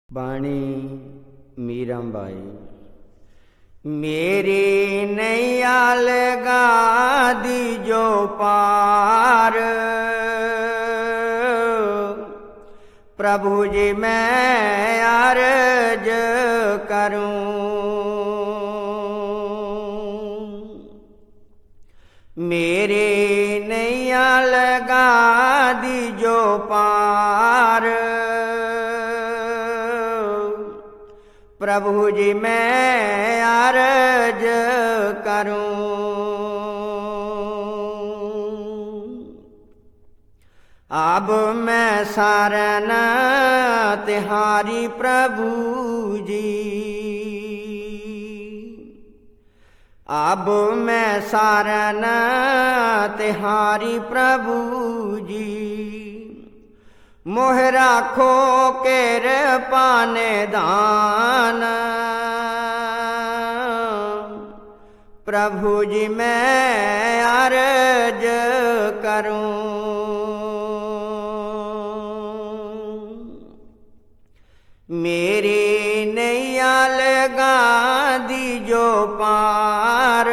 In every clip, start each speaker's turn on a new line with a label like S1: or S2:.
S1: बाणी मीराबाई। मेरी नैया लगा दीजो पार, प्रभु जी मैं अर्ज करूं। मेरी नैया लगा दीजो पार, प्रभु जी मैं अर्ज करूं। अब मैं शरण तिहारी प्रभु जी, अब मैं शरण तिहारी प्रभु जी। मोह राखो केर पाने दान, प्रभु जी मैं अर्ज करूं। मेरी नैया लगा दीजो पार,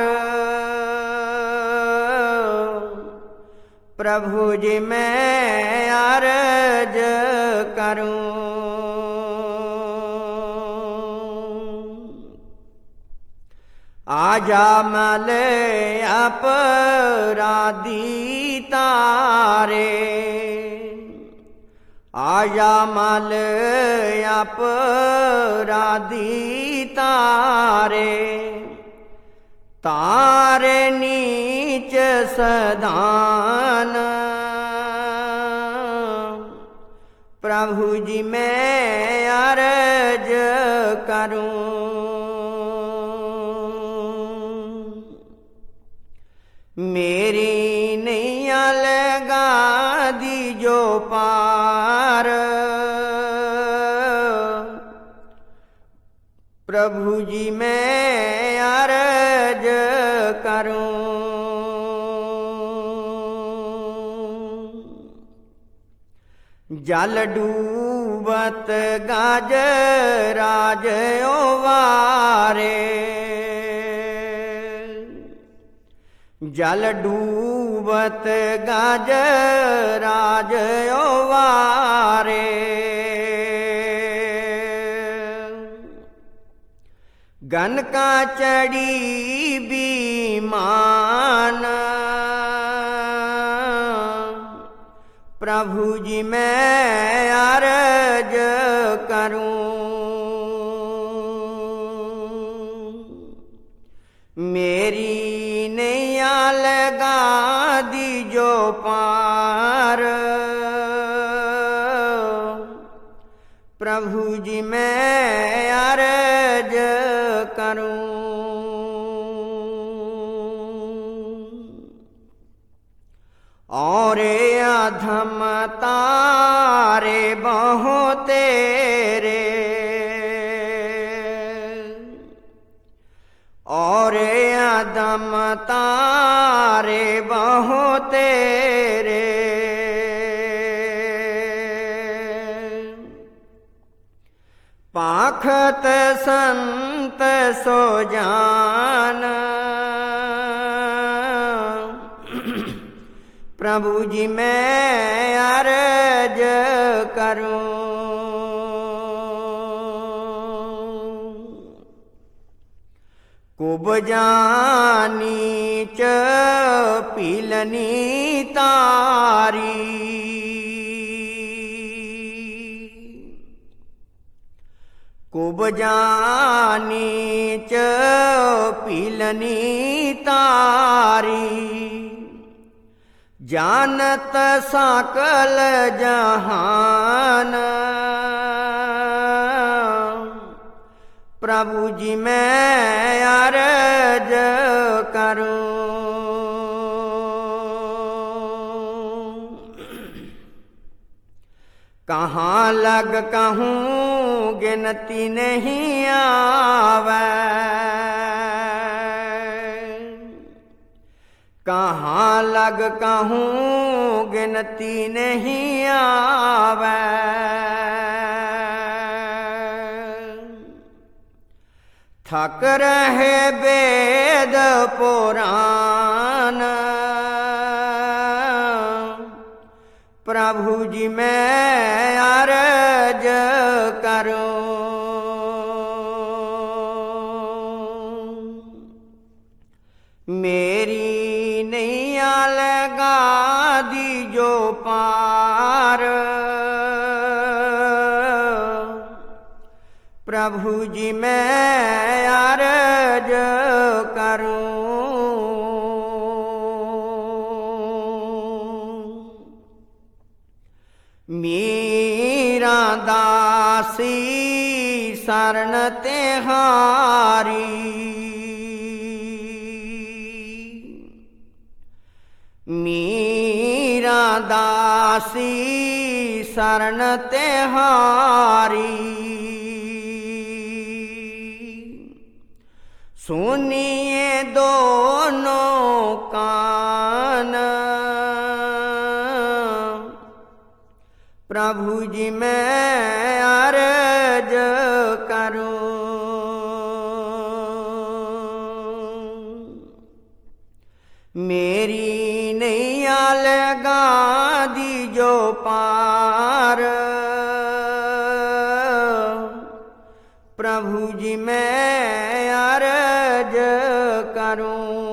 S1: प्रभु जी मैं अर्ज करूं। आजा मल अपराधी तारे, आजा मल अपराधी तारे। तारे नीच सदान, प्रभु जी मैं अर्ज करूं। मेरी नैया लगा दीजो पार, प्रभु जी मैं अर्ज करूं। जल डूबत गाज राज ओवारे, जल डूबत गाज राज ओवारे। गन का चढ़ी बीमान, प्रभु जी मैं अर्ज करूं। मेरी नैया लगा दीजो पार, प्रभु जी मैं अर्ज करूं। और अधम तारे बहु तेरे, और अधम तारे बहु तेरे। पाखत संत सो जान, प्रभु जी मैं अर्ज करूं। कुब जानी च पीलनी तारी, कुब जानी च पीलनी तारी। जानत सकल जहान, प्रभु जी मैं अर्ज करूं। कहाँ लग कहूँ गिनती नहीं आवे, कहाँ लग कहूँ गिनती नहीं आवे। थक रहे वेद पुराण, प्रभु जी मैं अर्ज करूं। मेरी नैया लगा दीजो पार, प्रभु जी मैं अर्ज करूं। मीरा दासी शरण तेहारी, मीरा दासी शरण तेहारी। सुनिए दोनों कान, प्रभु जी मैं अर्ज करूं। मेरी नैया लगा दीजो पार, प्रभु जी मैं अर्ज करूं।